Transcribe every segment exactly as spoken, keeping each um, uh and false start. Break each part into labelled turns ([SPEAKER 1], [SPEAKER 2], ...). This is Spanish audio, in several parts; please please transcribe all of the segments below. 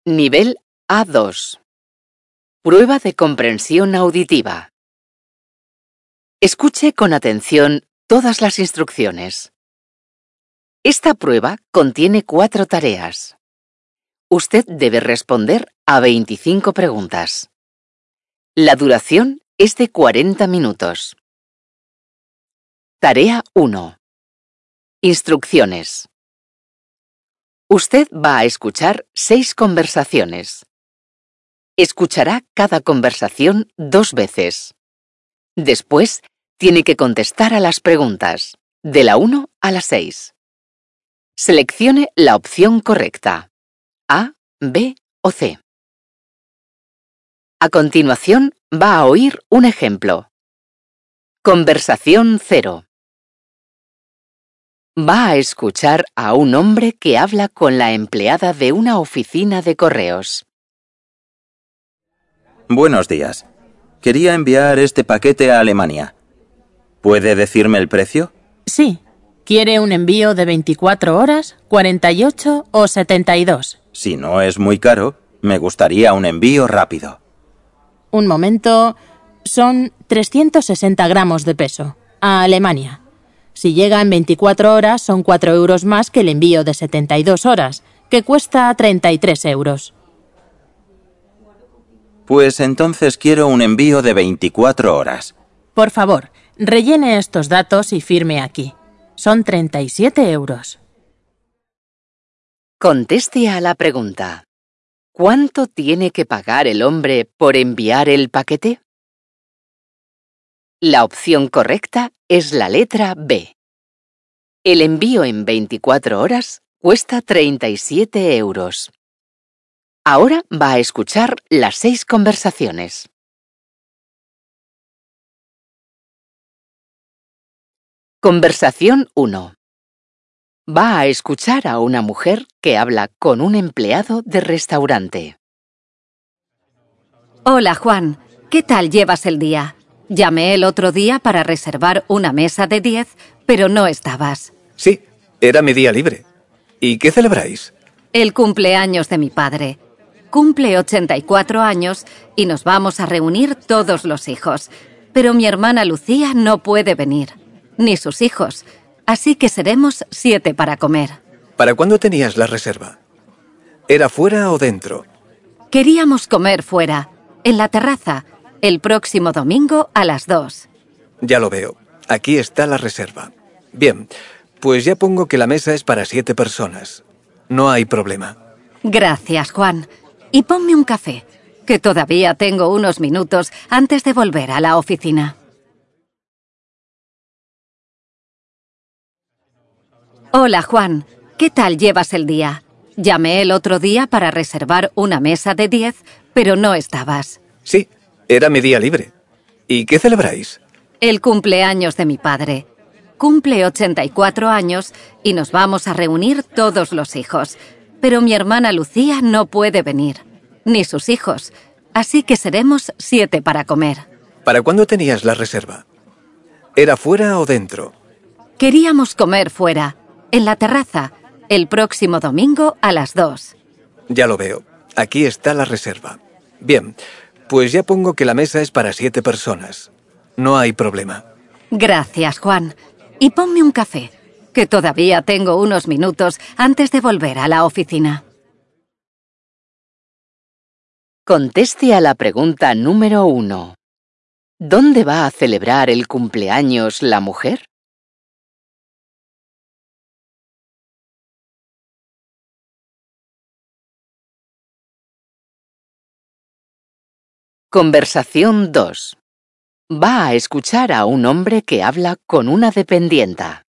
[SPEAKER 1] Nivel A dos. Prueba de comprensión auditiva. Escuche con atención todas las instrucciones. Esta prueba contiene cuatro tareas. Usted debe responder a veinticinco preguntas. La duración es de cuarenta minutos. Tarea uno. Instrucciones. Usted va a escuchar seis conversaciones. Escuchará cada conversación dos veces. Después, tiene que contestar a las preguntas, de la uno a la seis. Seleccione la opción correcta, A, B o C. A continuación, va a oír un ejemplo. Conversación cero. Va a escuchar a un hombre que habla con la empleada de una oficina de correos.
[SPEAKER 2] Buenos días. Quería enviar este paquete a Alemania. ¿Puede decirme el precio?
[SPEAKER 3] Sí. ¿Quiere un envío de veinticuatro horas, cuarenta y ocho o setenta y dos?
[SPEAKER 2] Si no es muy caro, me gustaría un envío rápido.
[SPEAKER 3] Un momento. Son trescientos sesenta gramos de peso. A Alemania. Si llega en veinticuatro horas, son cuatro euros más que el envío de setenta y dos horas, que cuesta treinta y tres euros.
[SPEAKER 2] Pues entonces quiero un envío de veinticuatro horas.
[SPEAKER 3] Por favor, rellene estos datos y firme aquí. Son treinta y siete euros.
[SPEAKER 1] Conteste a la pregunta. ¿Cuánto tiene que pagar el hombre por enviar el paquete? La opción correcta es la letra B. El envío en veinticuatro horas cuesta treinta y siete euros. Ahora va a escuchar las seis conversaciones. Conversación uno. Va a escuchar a una mujer que habla con un empleado de restaurante.
[SPEAKER 4] Hola, Juan. ¿Qué tal llevas el día? Llamé el otro día para reservar una mesa de diez, pero no estabas.
[SPEAKER 5] Sí, era mi día libre. ¿Y qué celebráis?
[SPEAKER 4] El cumpleaños de mi padre. Cumple ochenta y cuatro años y nos vamos a reunir todos los hijos. Pero mi hermana Lucía no puede venir, ni sus hijos. Así que seremos siete para comer.
[SPEAKER 5] ¿Para cuándo tenías la reserva? ¿Era fuera o dentro?
[SPEAKER 4] Queríamos comer fuera, en la terraza, el próximo domingo a las dos.
[SPEAKER 5] Ya lo veo. Aquí está la reserva. Bien, pues ya pongo que la mesa es para siete personas. No hay problema.
[SPEAKER 4] Gracias, Juan. Y ponme un café, que todavía tengo unos minutos antes de volver a la oficina. Hola, Juan. ¿Qué tal llevas el día? Llamé el otro día para reservar una mesa de diez, pero no estabas.
[SPEAKER 5] Sí, era mi día libre. ¿Y qué celebráis?
[SPEAKER 4] El cumpleaños de mi padre. Cumple ochenta y cuatro años y nos vamos a reunir todos los hijos. Pero mi hermana Lucía no puede venir, ni sus hijos. Así que seremos siete para comer.
[SPEAKER 5] ¿Para cuándo tenías la reserva? ¿Era fuera o dentro?
[SPEAKER 4] Queríamos comer fuera, en la terraza, el próximo domingo a las dos.
[SPEAKER 5] Ya lo veo. Aquí está la reserva. Bien, pues ya pongo que la mesa es para siete personas. No hay problema.
[SPEAKER 4] Gracias, Juan. Y ponme un café, que todavía tengo unos minutos antes de volver a la oficina.
[SPEAKER 1] Conteste a la pregunta número uno. ¿Dónde va a celebrar el cumpleaños la mujer? Conversación dos. Va a escuchar a un hombre que habla con una dependienta.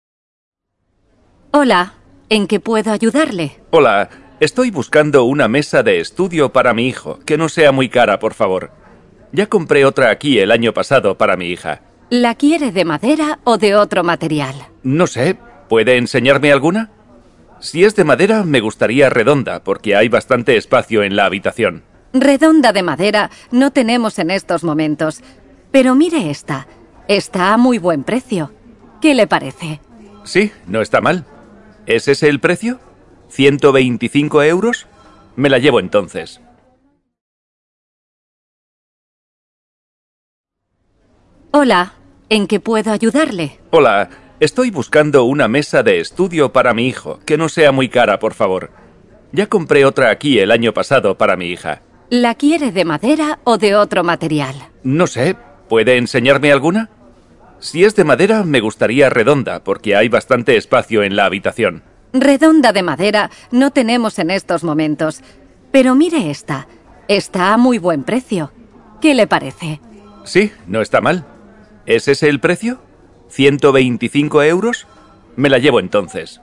[SPEAKER 4] Hola, ¿en qué puedo ayudarle?
[SPEAKER 6] Hola, estoy buscando una mesa de estudio para mi hijo, que no sea muy cara, por favor. Ya compré otra aquí el año pasado para mi hija.
[SPEAKER 4] ¿La quiere de madera o de otro material?
[SPEAKER 6] No sé, ¿puede enseñarme alguna? Si es de madera, me gustaría redonda, porque hay bastante espacio en la habitación.
[SPEAKER 4] Redonda de madera no tenemos en estos momentos. Pero mire esta. Está a muy buen precio. ¿Qué le parece?
[SPEAKER 6] Sí, no está mal. ¿Es ese el precio? ¿ciento veinticinco euros? Me la llevo entonces.
[SPEAKER 4] Hola, ¿en qué puedo ayudarle?
[SPEAKER 6] Hola, estoy buscando una mesa de estudio para mi hijo, que no sea muy cara, por favor. Ya compré otra aquí el año pasado para mi hija.
[SPEAKER 4] ¿La quiere de madera o de otro material?
[SPEAKER 6] No sé, ¿puede enseñarme alguna? Si es de madera, me gustaría redonda, porque hay bastante espacio en la habitación.
[SPEAKER 4] Redonda de madera no tenemos en estos momentos. Pero mire esta. Está a muy buen precio. ¿Qué le parece?
[SPEAKER 6] Sí, no está mal. ¿Es ese el precio? ¿ciento veinticinco euros? Me la llevo entonces.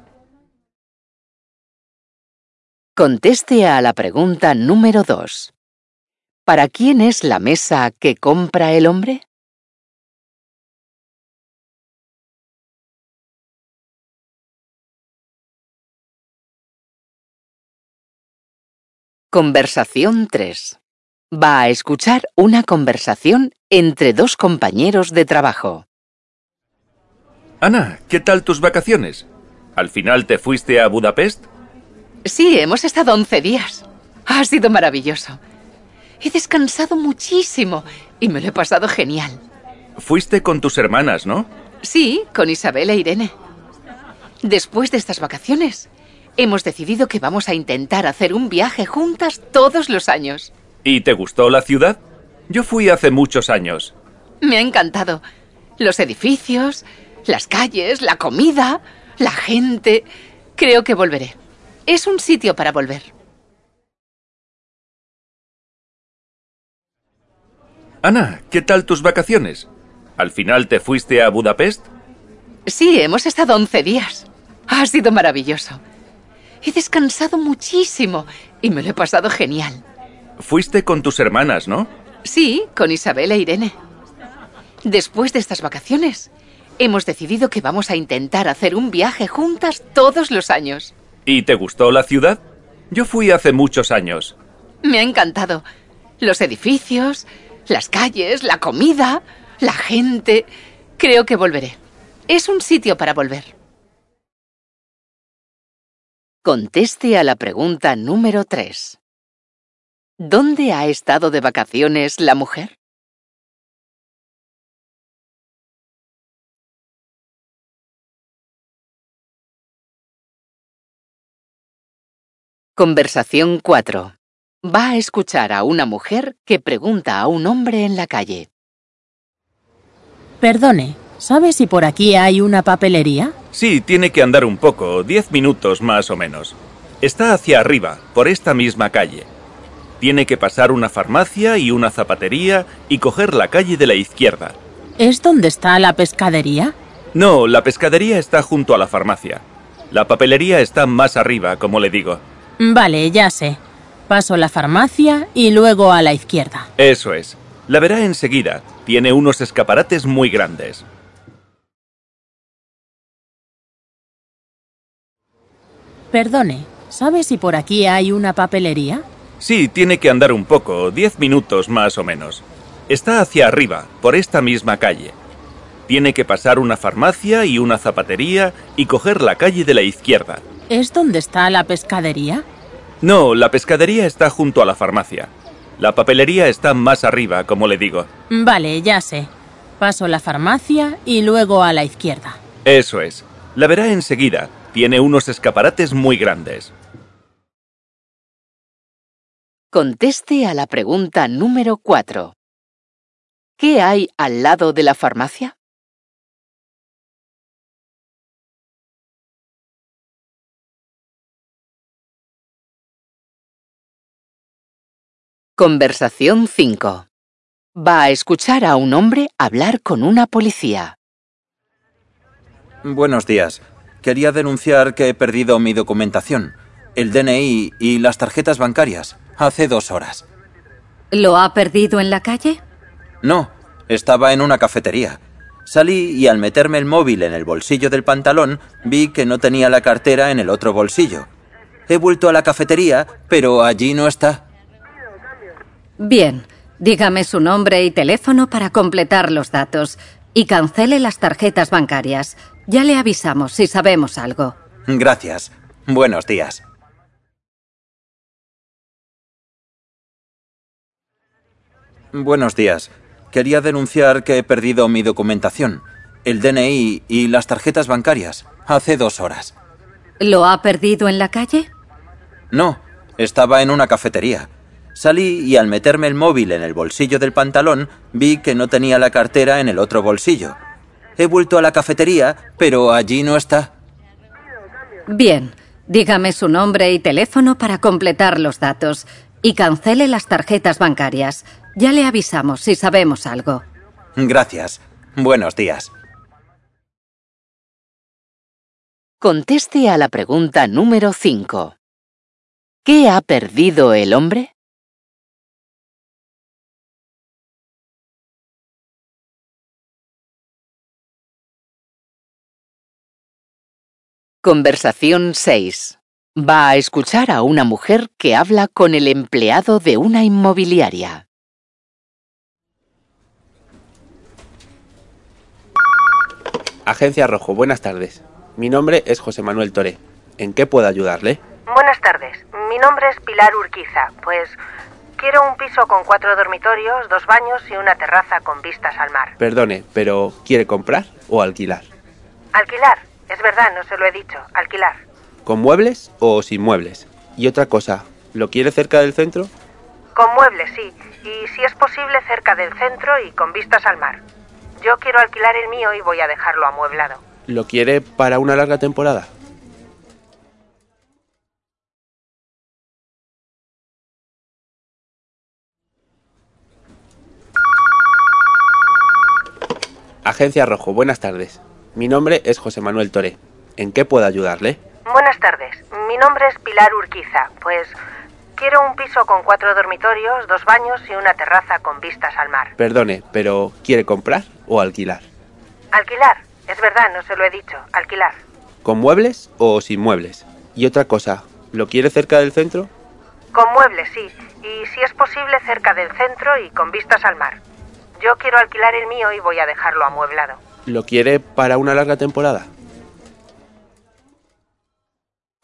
[SPEAKER 1] Conteste a la pregunta número dos. ¿Para quién es la mesa que compra el hombre? Conversación tres. Va a escuchar una conversación entre dos compañeros de trabajo.
[SPEAKER 6] Ana, ¿qué tal tus vacaciones? ¿Al final te fuiste a Budapest?
[SPEAKER 1] Sí, hemos estado once días. Ha sido maravilloso. He descansado muchísimo y me lo he pasado genial.
[SPEAKER 6] Fuiste con tus hermanas, ¿no?
[SPEAKER 1] Sí, con Isabel e Irene. Después de estas vacaciones, hemos decidido que vamos a intentar hacer un viaje juntas todos los años.
[SPEAKER 6] ¿Y te gustó la ciudad? Yo fui hace muchos años.
[SPEAKER 1] Me ha encantado. Los edificios, las calles, la comida, la gente. Creo que volveré. Es un sitio para volver.
[SPEAKER 6] Ana, ¿qué tal tus vacaciones? ¿Al final te fuiste a Budapest?
[SPEAKER 1] Sí, hemos estado once días. Ha sido maravilloso. He descansado muchísimo y me lo he pasado genial.
[SPEAKER 6] Fuiste con tus hermanas, ¿no?
[SPEAKER 1] Sí, con Isabel e Irene. Después de estas vacaciones, hemos decidido que vamos a intentar hacer un viaje juntas todos los años.
[SPEAKER 6] ¿Y te gustó la ciudad? Yo fui hace muchos años.
[SPEAKER 1] Me ha encantado. Los edificios, las calles, la comida, la gente. Creo que volveré. Es un sitio para volver. Conteste a la pregunta número tres. ¿Dónde ha estado de vacaciones la mujer? Conversación cuatro. Va a escuchar a una mujer que pregunta a un hombre en la calle.
[SPEAKER 3] Perdone, ¿sabe si por aquí hay una papelería?
[SPEAKER 6] Sí, tiene que andar un poco, diez minutos más o menos. Está hacia arriba, por esta misma calle. Tiene que pasar una farmacia y una zapatería y coger la calle de la izquierda.
[SPEAKER 3] ¿Es donde está la pescadería?
[SPEAKER 6] No, la pescadería está junto a la farmacia. La papelería está más arriba, como le digo.
[SPEAKER 3] Vale, ya sé. Paso la farmacia y luego a la izquierda.
[SPEAKER 6] Eso es. La verá enseguida. Tiene unos escaparates muy grandes.
[SPEAKER 3] Perdone, ¿sabe si por aquí hay una papelería?
[SPEAKER 6] Sí, tiene que andar un poco, diez minutos más o menos. Está hacia arriba, por esta misma calle. Tiene que pasar una farmacia y una zapatería y coger la calle de la izquierda.
[SPEAKER 3] ¿Es donde está la pescadería?
[SPEAKER 6] No, la pescadería está junto a la farmacia. La papelería está más arriba, como le digo.
[SPEAKER 3] Vale, ya sé. Paso la farmacia y luego a la izquierda.
[SPEAKER 6] Eso es. La verá enseguida. Tiene unos escaparates muy grandes.
[SPEAKER 1] Conteste a la pregunta número cuatro. ¿Qué hay al lado de la farmacia? Conversación cinco. Va a escuchar a un hombre hablar con una policía.
[SPEAKER 2] Buenos días. Quería denunciar que he perdido mi documentación, el D N I y las tarjetas bancarias, hace dos horas.
[SPEAKER 4] ¿Lo ha perdido en la calle?
[SPEAKER 2] No, estaba en una cafetería. Salí y al meterme el móvil en el bolsillo del pantalón, vi que no tenía la cartera en el otro bolsillo. He vuelto a la cafetería, pero allí no está.
[SPEAKER 4] Bien, dígame su nombre y teléfono para completar los datos y cancele las tarjetas bancarias. Ya le avisamos si sabemos algo.
[SPEAKER 2] Gracias. Buenos días. Buenos días. Quería denunciar que he perdido mi documentación, el D N I y las tarjetas bancarias, hace dos horas.
[SPEAKER 4] ¿Lo ha perdido en la calle?
[SPEAKER 2] No, estaba en una cafetería. Salí y al meterme el móvil en el bolsillo del pantalón, vi que no tenía la cartera en el otro bolsillo. He vuelto a la cafetería, pero allí no está.
[SPEAKER 4] Bien, dígame su nombre y teléfono para completar los datos y cancele las tarjetas bancarias. Ya le avisamos si sabemos algo.
[SPEAKER 2] Gracias. Buenos días.
[SPEAKER 1] Conteste a la pregunta número cinco. ¿Qué ha perdido el hombre? Conversación seis. Va a escuchar a una mujer que habla con el empleado de una inmobiliaria.
[SPEAKER 7] Agencia Rojo, buenas tardes. Mi nombre es José Manuel Toré. ¿En qué puedo ayudarle?
[SPEAKER 8] Buenas tardes. Mi nombre es Pilar Urquiza. Pues quiero un piso con cuatro dormitorios, dos baños y una terraza con vistas al mar.
[SPEAKER 7] Perdone, pero ¿quiere comprar o alquilar?
[SPEAKER 8] Alquilar. Es verdad, no se lo he dicho. Alquilar.
[SPEAKER 7] ¿Con muebles o sin muebles? Y otra cosa, ¿lo quiere cerca del centro?
[SPEAKER 8] Con muebles, sí. Y si es posible, cerca del centro y con vistas al mar. Yo quiero alquilar el mío y voy a dejarlo amueblado.
[SPEAKER 7] ¿Lo quiere para una larga temporada? Agencia Rojo, buenas tardes. Mi nombre es José Manuel Toré. ¿En qué puedo ayudarle?
[SPEAKER 8] Buenas tardes. Mi nombre es Pilar Urquiza. Pues quiero un piso con cuatro dormitorios, dos baños y una terraza con vistas al mar.
[SPEAKER 7] Perdone, pero ¿quiere comprar o alquilar?
[SPEAKER 8] Alquilar. Es verdad, no se lo he dicho. Alquilar.
[SPEAKER 7] ¿Con muebles o sin muebles? Y otra cosa, ¿lo quiere cerca del centro?
[SPEAKER 8] Con muebles, sí. Y si es posible, cerca del centro y con vistas al mar. Yo quiero alquilar el mío y voy a dejarlo amueblado.
[SPEAKER 7] ¿Lo quiere para una larga temporada?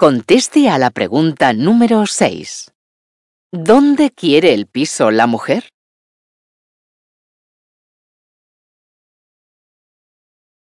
[SPEAKER 1] Conteste a la pregunta número seis. ¿Dónde quiere el piso la mujer?